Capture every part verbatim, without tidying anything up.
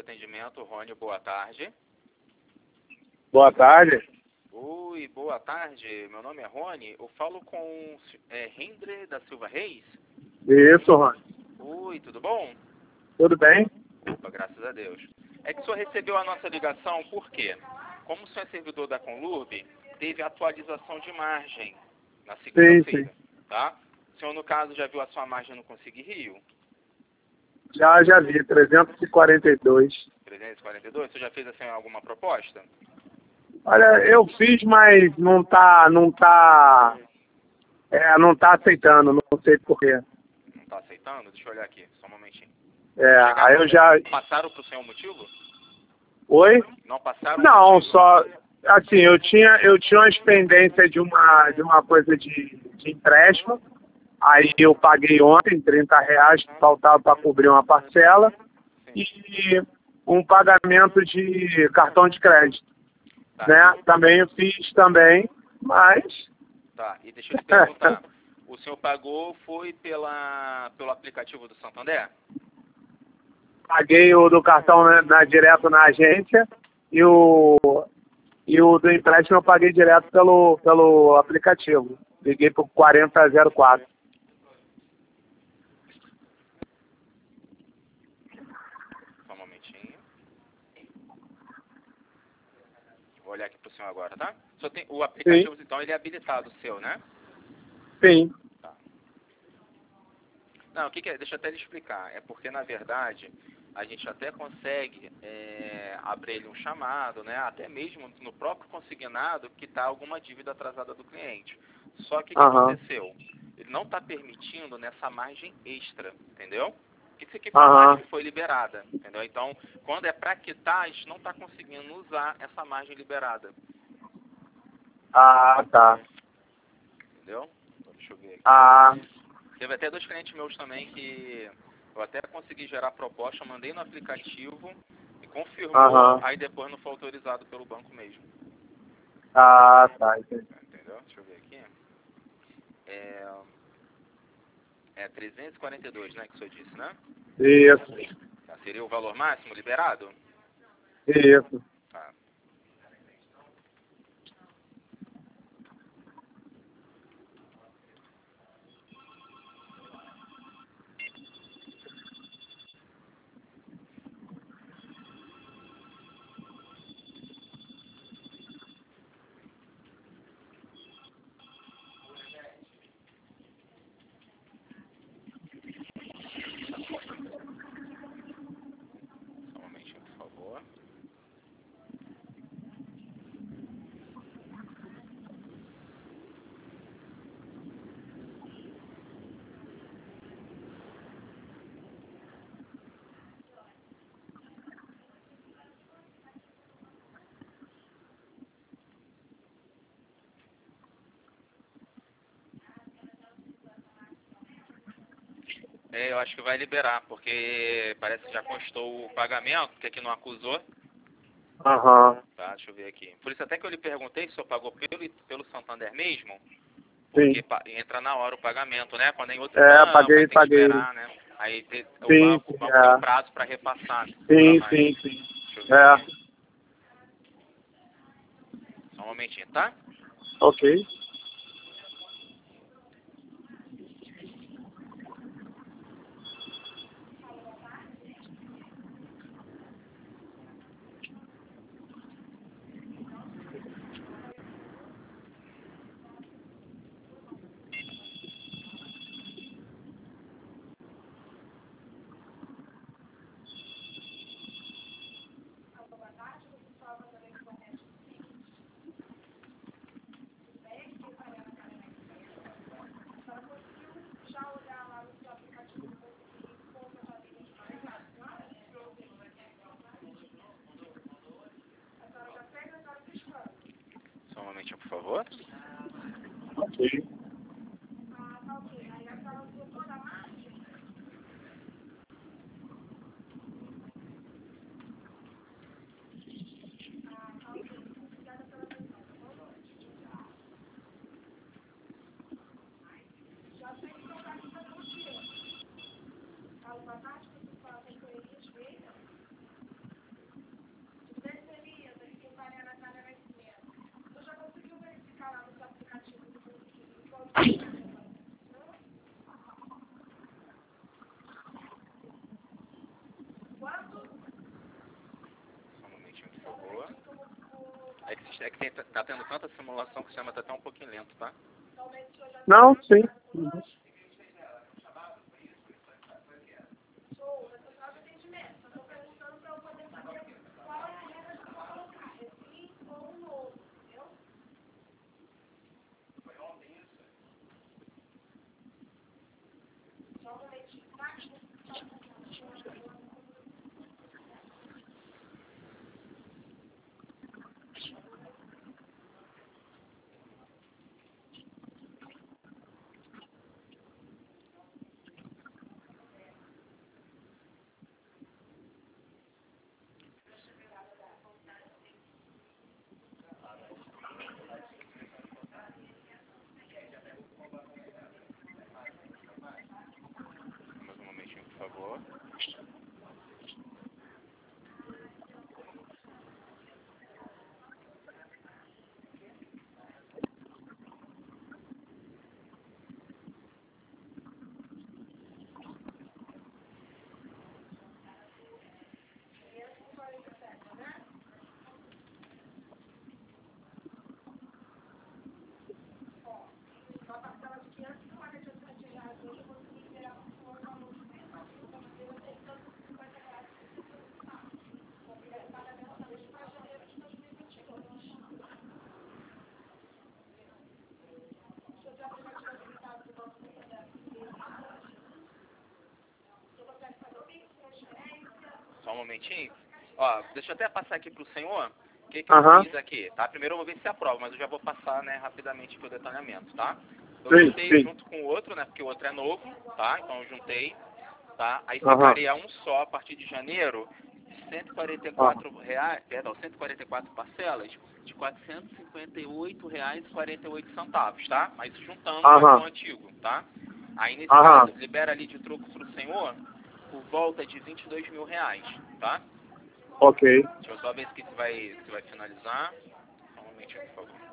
atendimento, Rony, boa tarde. Boa tarde. Oi, boa tarde. Meu nome é Rony. Eu falo com é, Rendre da Silva Reis. Isso, Rony. Oi, tudo bom? Tudo bem? Opa, graças a Deus. É que o senhor recebeu a nossa ligação, por quê? Como o senhor é servidor da Conlurb, teve atualização de margem na segunda-feira, tá? O senhor, no caso, já viu a sua margem no Consegui Rio? Já, já vi, trezentos e quarenta e dois. trezentos e quarenta e dois? Você já fez, assim, alguma proposta? Olha, eu fiz, mas não tá, não tá, é, não tá aceitando, não sei porquê. Não está aceitando? Deixa eu olhar aqui, só um momentinho. É, aí eu já... Passaram para o senhor o motivo? Oi? Não passaram Não, o motivo? só, assim, eu tinha, eu tinha uma expendência de uma, de uma coisa de, de empréstimo, aí eu paguei ontem trinta reais que faltava para cobrir uma parcela, Sim. e um pagamento de cartão de crédito. Tá, Né? Também eu fiz também, mas... Tá, e deixa eu te perguntar, o senhor pagou foi pela, pelo aplicativo do Santander? Paguei o do cartão na, na- direto na agência e o, e o do empréstimo eu paguei direto pelo, pelo aplicativo. Liguei por quarenta zero quatro. Só um momentinho. Vou olhar aqui pro senhor agora, tá? Só tem, o aplicativo, Sim, então, ele é habilitado, o seu, né? sim. Tá. Não, o que, que é? Deixa eu até lhe explicar. É porque, na verdade, a gente até consegue é, abrir ele um chamado, né? Até mesmo no próprio consignado que está alguma dívida atrasada do cliente. Só que o que Aham, aconteceu? Ele não está permitindo nessa margem extra, entendeu? O que, que significa a aham. margem que foi liberada, entendeu? Então, quando é para quitar, a gente não está conseguindo usar essa margem liberada, Ah, tá. entendeu? Então, deixa eu ver aqui. Ah, Teve até dois clientes meus também que eu até consegui gerar proposta, mandei no aplicativo e confirmou, aham. aí depois não foi autorizado pelo banco mesmo. Ah, tá. Entendi. Entendeu? Deixa eu ver aqui. É, é trezentos e quarenta e dois, né, que o senhor disse, né? Isso, Tá, seria o valor máximo liberado? isso. Tá. Só um momentinho, por favor. É, eu acho que vai liberar, porque parece que já constou o pagamento, que aqui não acusou. Aham, Tá, deixa eu ver aqui. Por isso até que eu lhe perguntei se o senhor pagou pelo, pelo Santander mesmo, porque sim. pa- entra na hora o pagamento, né? Quando é em outro É, banco, aí paguei, tem que paguei. esperar, né? Aí te- o Sim, banco, o sim, banco tem um é. prazo para repassar para Sim, mais. sim, sim. Deixa eu ver É, aqui. Só um momentinho, tá? ok. Só um momentinho, por favor. Ok. Tá tendo tanta simulação que o sistema tá até um pouquinho lento, tá? Não, sim. Uhum. Mais um momentinho, por favor. Só um momentinho. Ó, deixa eu até passar aqui pro senhor. O que, que Aham. eu fiz aqui, tá? Primeiro eu vou ver se aprova, mas eu já vou passar, né, rapidamente aqui o detalhamento, tá? Eu Sim, juntei sim. junto com o outro, né, porque o outro é novo, tá? Então eu juntei, tá? Aí Aham. separei a um só a partir de janeiro, cento e quarenta e quatro reais, perdão, cento e quarenta e quatro parcelas de quatrocentos e cinquenta e oito reais e quarenta e oito centavos, tá? Mas juntando Aham. com o antigo, tá? Aí nesse Aham. caso, libera ali de troco pro senhor por volta de vinte e dois mil reais, tá? Ok. Deixa eu só ver se vai, se vai finalizar. Só um momentinho, por favor.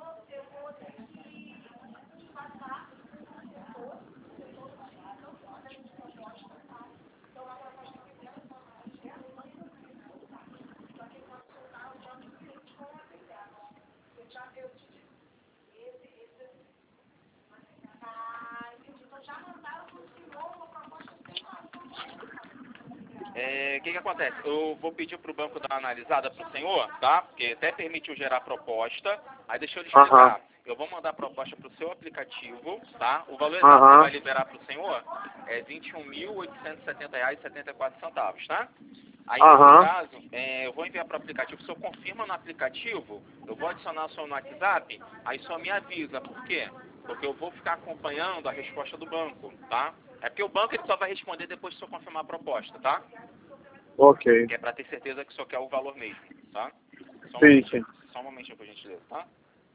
É, o que que acontece? Eu vou pedir para o banco dar uma analisada para o senhor, tá? Porque até permitiu gerar proposta. Aí deixa eu lhe explicar. Aham. Eu vou mandar a proposta para o seu aplicativo, tá? O valor exato que Aham. vai liberar para o senhor é vinte e um mil oitocentos e setenta reais e setenta e quatro centavos, tá? Aí, nesse Aham. caso, é, eu vou enviar para o aplicativo. Se eu confirma no aplicativo, eu vou adicionar o seu no WhatsApp, aí só me avisa. Por quê? Porque eu vou ficar acompanhando a resposta do banco, tá? É porque o banco ele só vai responder depois que eu confirmar a proposta, tá? Ok. Que é para ter certeza que só quer o valor mesmo, tá? Só um Sim, momentinho, sim. só um momentinho, por gentileza, tá?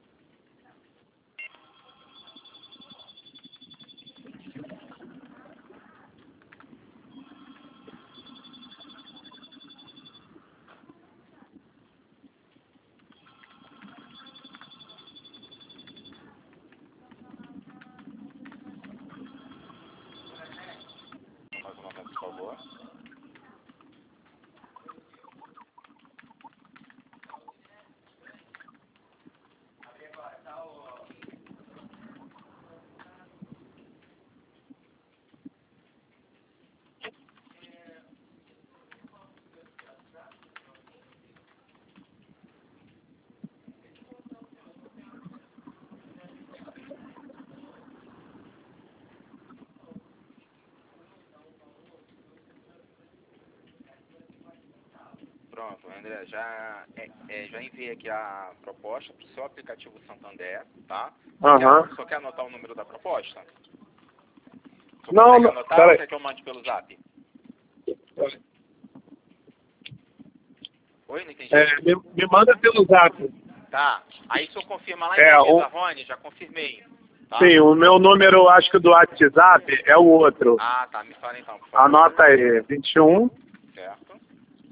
Mais uma vez, por favor. Pronto, André, já, é, é, já enviei aqui a proposta para o seu aplicativo Santander, tá? Só quer, Aham. só quer anotar o número da proposta? Você Não, consegue não. anotar ou Peraí. quer que eu mande pelo zap? Oi, não entendi. É, me, me manda pelo zap. Tá, aí se eu confirma lá em É, Beleza, o, Rony, já confirmei, tá? sim, o meu número, acho que do WhatsApp é o outro. Ah, tá, me fala então, por favor. Anota aí, vinte e um, Certo?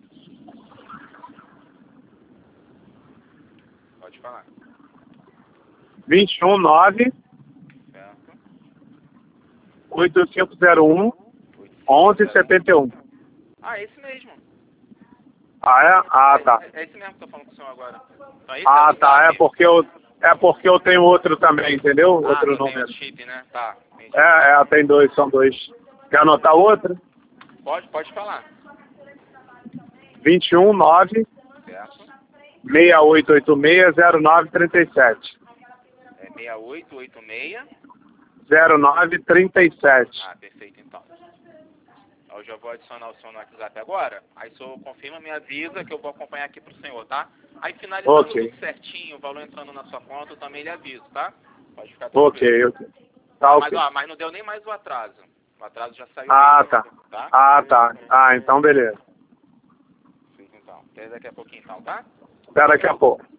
Pode falar. vinte e um, nove, Certo? oito cinco zero um, onze setenta e um. Ah, esse mesmo. Ah, é? Ah, tá. É, é esse mesmo que eu tô falando com o senhor agora. Então, esse Ah, é o tá. WhatsApp. É porque eu, é porque eu tenho outro também, entendeu? Ah, Outro tu tem número. outro chip, né? Tá, entendi. É, é, tem dois, são dois. Quer anotar outro? Pode, pode falar. vinte e um, nove, Certo? seis oito oito seis, zero nove três sete. É seis oito oito seis. zero nove três sete. Ah, perfeito, então. Eu já vou adicionar o senhor no WhatsApp agora. Aí o senhor confirma, me avisa que eu vou acompanhar aqui pro senhor, tá? Aí finalizando Ok. tudo certinho, o valor entrando na sua conta, eu também lhe aviso, tá? Pode ficar tranquilo. Ok, ok. Tá, Ah, mas, ok. ó, mas não deu nem mais o atraso. O atraso já saiu Ah, mesmo, tá. tá? Ah, tá. Ah, então beleza. Então, até daqui a pouquinho então, tá? Até daqui a pouco.